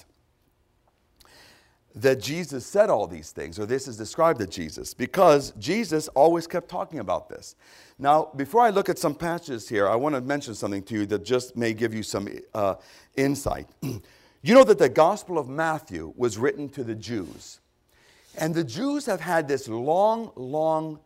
that Jesus said all these things, or this is described to Jesus, because Jesus always kept talking about this. Now, before I look at some passages here, I want to mention something to you that just may give you some uh, insight. You know that the Gospel of Matthew was written to the Jews. And the Jews have had this long, long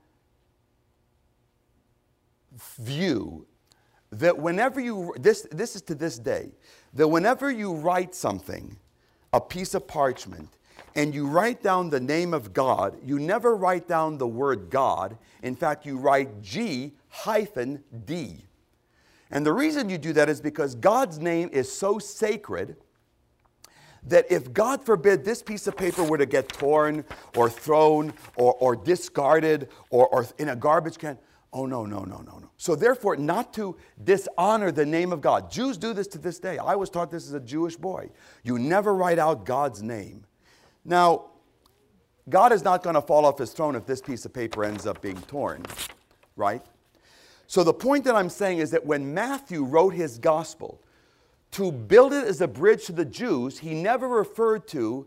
view that whenever you, this, this is to this day, that whenever you write something, a piece of parchment, and you write down the name of God, you never write down the word God. In fact, you write G hyphen D. And the reason you do that is because God's name is so sacred that if, God forbid, this piece of paper were to get torn or thrown or, or discarded or, or in a garbage can, oh, no, no, no, no, no. So therefore, not to dishonor the name of God. Jews do this to this day. I was taught this as a Jewish boy. You never write out God's name. Now, God is not going to fall off his throne if this piece of paper ends up being torn, right? So the point that I'm saying is that when Matthew wrote his gospel, to build it as a bridge to the Jews, he never referred to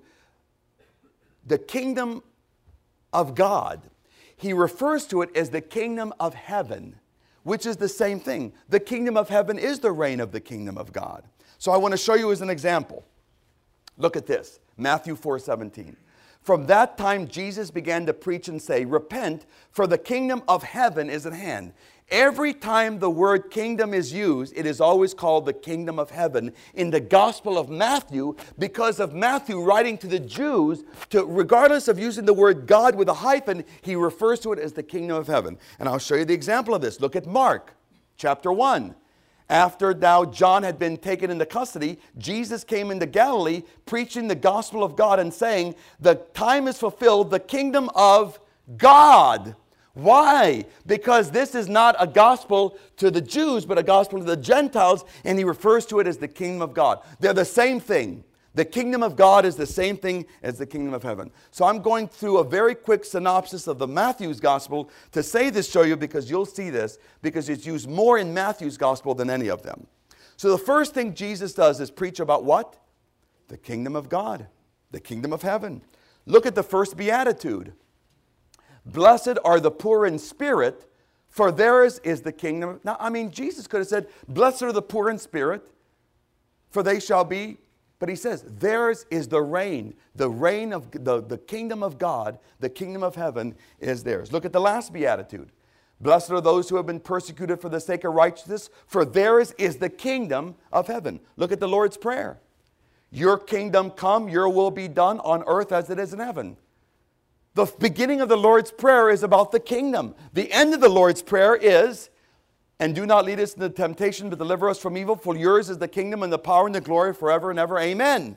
the kingdom of God. He refers to it as the kingdom of heaven, which is the same thing. The kingdom of heaven is the reign of the kingdom of God. So I want to show you as an example. Look at this, Matthew four seventeen. From that time, Jesus began to preach and say, repent, for the kingdom of heaven is at hand. Every time the word kingdom is used, it is always called the kingdom of heaven in the Gospel of Matthew, because of Matthew writing to the Jews, to, regardless of using the word God with a hyphen, he refers to it as the kingdom of heaven. And I'll show you the example of this. Look at Mark chapter one. After now John had been taken into custody, Jesus came into Galilee preaching the gospel of God and saying, the time is fulfilled, the kingdom of God. Why? Because this is not a gospel to the Jews, but a gospel to the Gentiles, and he refers to it as the kingdom of God. They're the same thing. The kingdom of God is the same thing as the kingdom of heaven. So I'm going through a very quick synopsis of the Matthew's gospel to say this, show you, because you'll see this, because it's used more in Matthew's gospel than any of them. So the first thing Jesus does is preach about what? The kingdom of God, the kingdom of heaven. Look at the first beatitude. Blessed are the poor in spirit, for theirs is the kingdom. Now, I mean, Jesus could have said, blessed are the poor in spirit, for they shall be. But he says, theirs is the reign. The reign of the, the kingdom of God, the kingdom of heaven is theirs. Look at the last beatitude. Blessed are those who have been persecuted for the sake of righteousness, for theirs is the kingdom of heaven. Look at the Lord's Prayer. Your kingdom come, your will be done on earth as it is in heaven. The beginning of the Lord's Prayer is about the kingdom. The end of the Lord's Prayer is, and do not lead us into temptation, but deliver us from evil, for yours is the kingdom and the power and the glory forever and ever. Amen.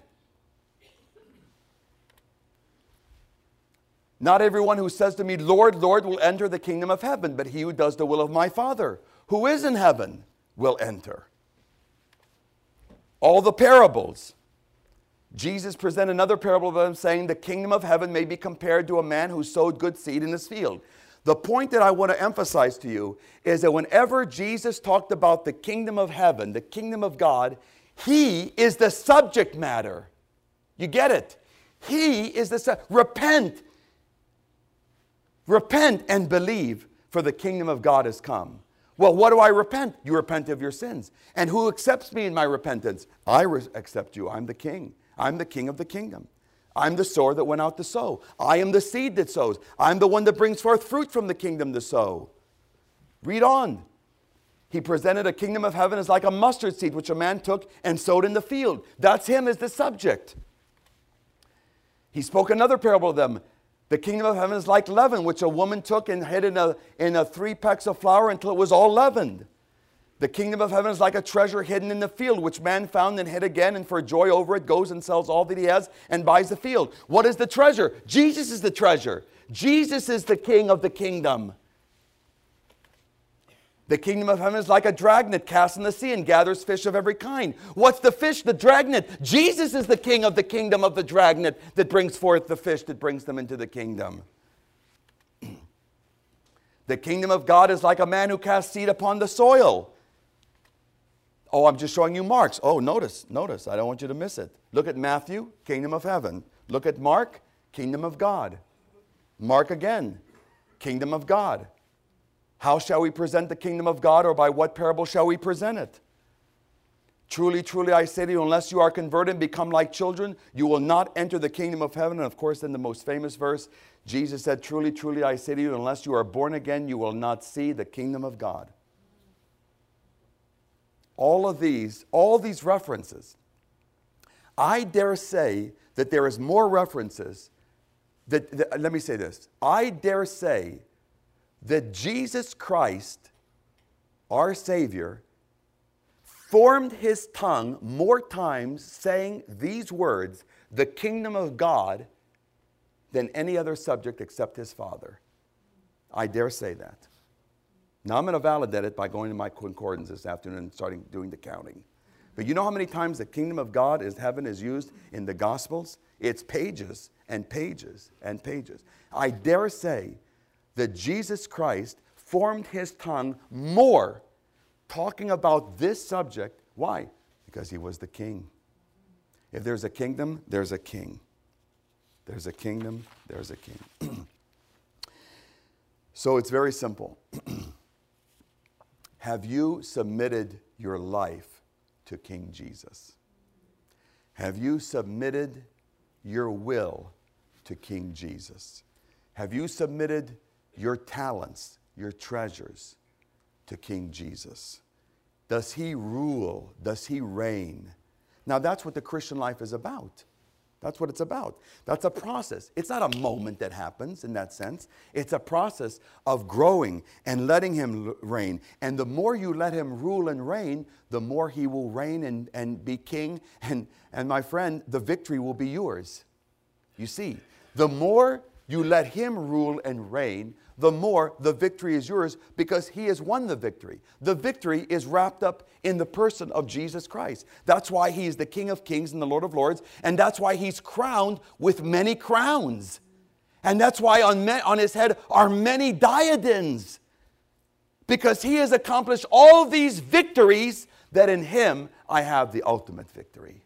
Not everyone who says to me, Lord, Lord, will enter the kingdom of heaven, but he who does the will of my Father, who is in heaven, will enter. All the parables. Jesus presented another parable of them, saying the kingdom of heaven may be compared to a man who sowed good seed in his field. The point that I want to emphasize to you is that whenever Jesus talked about the kingdom of heaven, the kingdom of God, he is the subject matter. You get it? He is the subject. Repent. Repent and believe, for the kingdom of God has come. Well, what do I repent? You repent of your sins. And who accepts me in my repentance? I re- accept you. I'm the king. I'm the king of the kingdom. I'm the sower that went out to sow. I am the seed that sows. I'm the one that brings forth fruit from the kingdom to sow. Read on. He presented a kingdom of heaven as like a mustard seed, which a man took and sowed in the field. That's him as the subject. He spoke another parable of them. The kingdom of heaven is like leaven, which a woman took and hid in a, in a three pecks of flour until it was all leavened. The kingdom of heaven is like a treasure hidden in the field, which man found and hid again, and for joy over it goes and sells all that he has and buys the field. What is the treasure? Jesus is the treasure. Jesus is the king of the kingdom. The kingdom of heaven is like a dragnet cast in the sea and gathers fish of every kind. What's the fish? The dragnet. Jesus is the king of the kingdom of the dragnet that brings forth the fish that brings them into the kingdom. The kingdom of God is like a man who casts seed upon the soil. Oh, I'm just showing you Mark's. Oh, notice, notice. I don't want you to miss it. Look at Matthew, kingdom of heaven. Look at Mark, kingdom of God. Mark again, kingdom of God. How shall we present the kingdom of God, or by what parable shall we present it? Truly, truly, I say to you, unless you are converted and become like children, you will not enter the kingdom of heaven. And of course, in the most famous verse, Jesus said, truly, truly, I say to you, unless you are born again, you will not see the kingdom of God. All of these, all these references, I dare say that there is more references that, that, let me say this. I dare say that Jesus Christ, our Savior, formed his tongue more times saying these words, the kingdom of God, than any other subject except his Father. I dare say that. Now I'm going to validate it by going to my concordance this afternoon and starting doing the counting. But you know how many times the kingdom of God is heaven is used in the Gospels? It's pages and pages and pages. I dare say that Jesus Christ formed his tongue more talking about this subject. Why? Because he was the king. If there's a kingdom, there's a king. There's a kingdom, there's a king. So it's very simple. Have you submitted your life to King Jesus? Have you submitted your will to King Jesus? Have you submitted your talents, your treasures to King Jesus? Does he rule? Does he reign? Now that's what the Christian life is about. That's what it's about. That's a process. It's not a moment that happens in that sense. It's a process of growing and letting him reign. And the more you let him rule and reign, the more he will reign and, and be king. And, and my friend, the victory will be yours. You see, the more you let him rule and reign, the more the victory is yours because he has won the victory. The victory is wrapped up in the person of Jesus Christ. That's why he is the King of Kings and the Lord of Lords, and that's why he's crowned with many crowns. And that's why on, me- on his head are many diadems, because he has accomplished all these victories that in him I have the ultimate victory.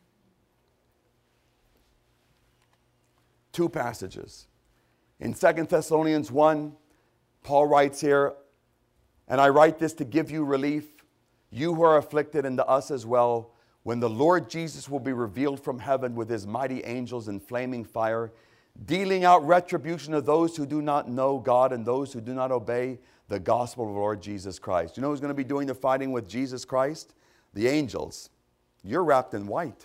Two passages. In Second Thessalonians one, Paul writes here, and I write this to give you relief, you who are afflicted, and to us as well, when the Lord Jesus will be revealed from heaven with his mighty angels in flaming fire, dealing out retribution of those who do not know God and those who do not obey the gospel of the Lord Jesus Christ. You know who's going to be doing the fighting with Jesus Christ? The angels. You're wrapped in white.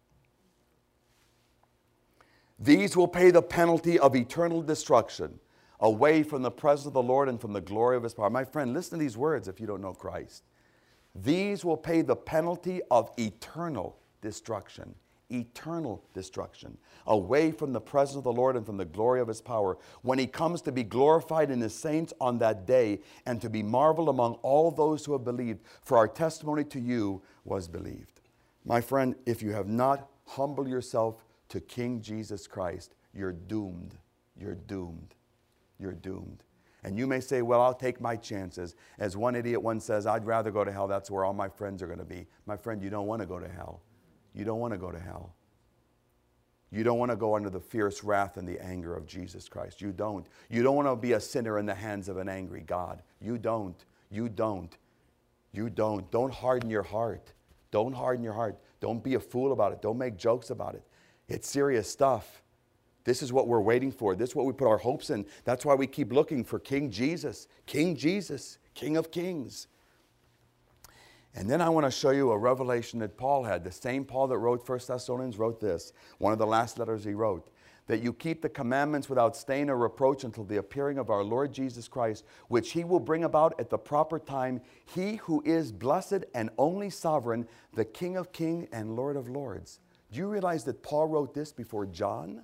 These will pay the penalty of eternal destruction, away from the presence of the Lord and from the glory of his power. My friend, listen to these words if you don't know Christ. These will pay the penalty of eternal destruction. Eternal destruction. Away from the presence of the Lord and from the glory of his power. When he comes to be glorified in his saints on that day and to be marveled among all those who have believed. For our testimony to you was believed. My friend, if you have not humbled yourself to King Jesus Christ, you're doomed. You're doomed. You're doomed. And you may say, well, I'll take my chances. As one idiot once says, I'd rather go to hell. That's where all my friends are going to be. My friend, you don't want to go to hell. You don't want to go to hell. You don't want to go under the fierce wrath and the anger of Jesus Christ. You don't. You don't want to be a sinner in the hands of an angry God. You don't. You don't. You don't. Don't harden your heart. Don't harden your heart. Don't be a fool about it. Don't make jokes about it. It's serious stuff. This is what we're waiting for. This is what we put our hopes in. That's why we keep looking for King Jesus. King Jesus, King of Kings. And then I want to show you a revelation that Paul had. The same Paul that wrote First Thessalonians wrote this. One of the last letters he wrote. that you keep the commandments without stain or reproach until the appearing of our Lord Jesus Christ, which he will bring about at the proper time, he who is blessed and only sovereign, the King of kings and Lord of lords. Do you realize that Paul wrote this before John?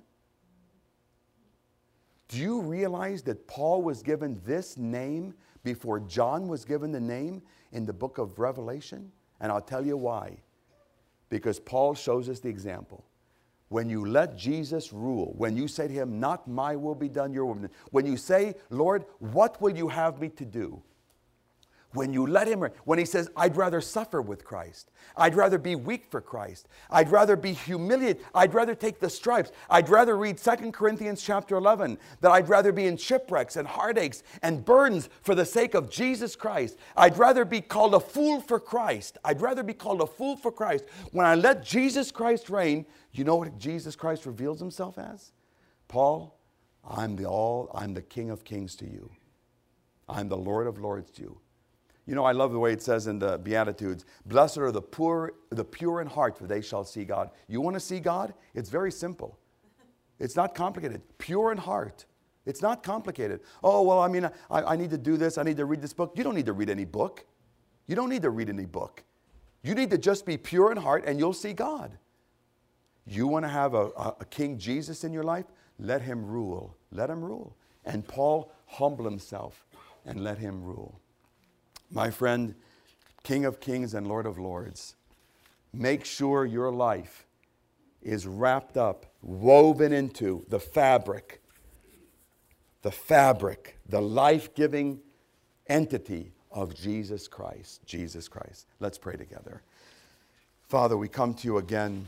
Do you realize that Paul was given this name before John was given the name in the book of Revelation? And I'll tell you why. Because Paul shows us the example. When you let Jesus rule, when you say to him, not my will be done, your will be done. When you say, Lord, what will you have me to do? When you let him, when he says, I'd rather suffer with Christ. I'd rather be weak for Christ. I'd rather be humiliated. I'd rather take the stripes. I'd rather read Second Corinthians chapter eleven, that I'd rather be in shipwrecks and heartaches and burdens for the sake of Jesus Christ. I'd rather be called a fool for Christ. I'd rather be called a fool for Christ. When I let Jesus Christ reign, you know what Jesus Christ reveals himself as? Paul, I'm the all, I'm the King of kings to you. I'm the Lord of lords to you. You know, I love the way it says in the Beatitudes, blessed are the poor, the pure in heart, for they shall see God. You want to see God? It's very simple. It's not complicated. Pure in heart. It's not complicated. Oh, well, I mean, I, I need to do this. I need to read this book. You don't need to read any book. You don't need to read any book. You need to just be pure in heart and you'll see God. You want to have a, a, a King Jesus in your life? Let him rule. Let him rule. And Paul humbled himself and let him rule. My friend, King of kings and Lord of lords, make sure your life is wrapped up, woven into the fabric, the fabric, the life-giving entity of Jesus Christ. Jesus Christ. Let's pray together. Father, we come to you again,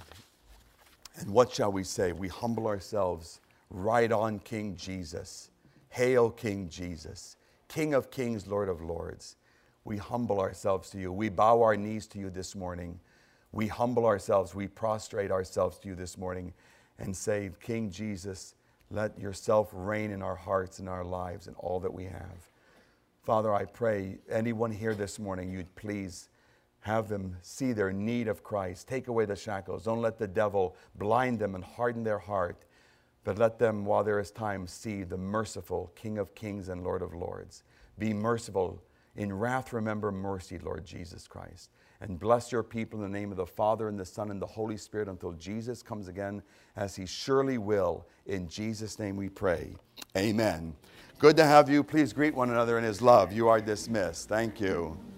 and what shall we say? We humble ourselves right on King Jesus. Hail King Jesus, King of kings, Lord of lords. We humble ourselves to you. We bow our knees to you this morning. We humble ourselves. We prostrate ourselves to you this morning and say, King Jesus, let yourself reign in our hearts and our lives and all that we have. Father, I pray anyone here this morning, you'd please have them see their need of Christ. Take away the shackles. Don't let the devil blind them and harden their heart, but let them, while there is time, see the merciful King of kings and Lord of lords. Be merciful. In wrath, remember mercy, Lord Jesus Christ. And bless your people in the name of the Father, and the Son, and the Holy Spirit until Jesus comes again, as he surely will. In Jesus' name we pray. Amen. Good to have you. Please greet one another in his love. You are dismissed. Thank you.